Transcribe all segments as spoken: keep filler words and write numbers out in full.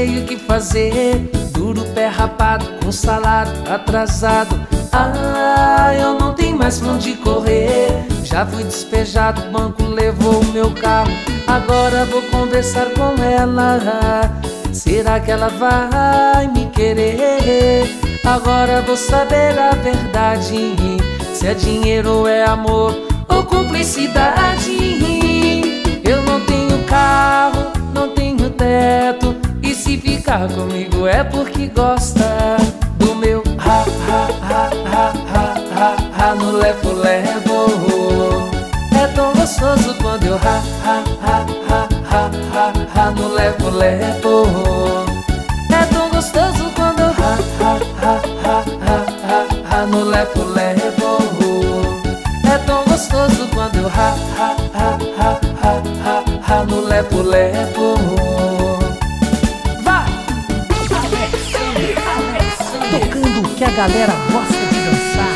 sei o que fazer. Duro, pé rapado, com salário atrasado. Ah, eu não tenho mais pra onde correr. Já fui despejado, o banco levou o meu carro. Agora vou conversar com ela. Será que ela vai me querer? Agora vou saber a verdade, se é dinheiro ou é amor ou cumplicidade. Eu não tenho carro, não tenho teto, e se ficar comigo é porque gosta do meu ha, ha, ha, ha, ha, ha, ha, no levo-levo. É tão gostoso quando eu ha, ha, ha, ha, ha, ha, ha, no levo-levo. É tão gostoso quando eu ha, ha, ha, ha, ha, ha, ha, no levo-levo. É tão gostoso quando eu ha, ha, ha, ha, ha, ha, ha, no levo-levo. Vai! Tocando o que a galera gosta de dançar.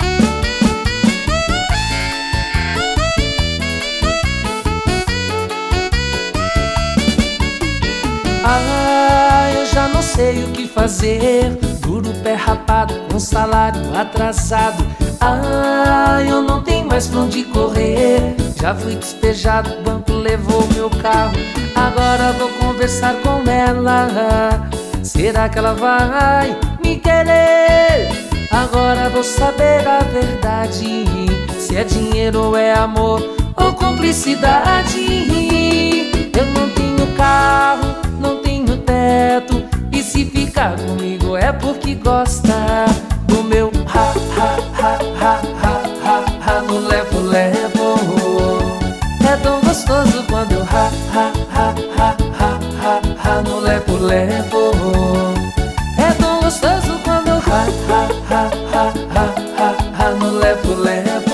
Ah, eu já não sei o que fazer. Duro, pé rapado, com salário atrasado. Ah, eu não tenho mais pra onde correr. Já fui despejado, o banco levou meu carro. Agora vou conversar com ela. Será que ela vai me querer? Agora vou saber a verdade, se é dinheiro ou é amor ou cumplicidade. Eu não tenho carro, não tenho teto, e se ficar comigo é porque gosta do meu ha, ha, ha, ha, ha, ha, ha, no levo-levo. É tão gostoso quando eu ha, ha, ha, ha, ha, ha, ha, no levo-levo. É tão gostoso quando eu ha, ha, ha, ha, ha, ha, ha, no levo-levo.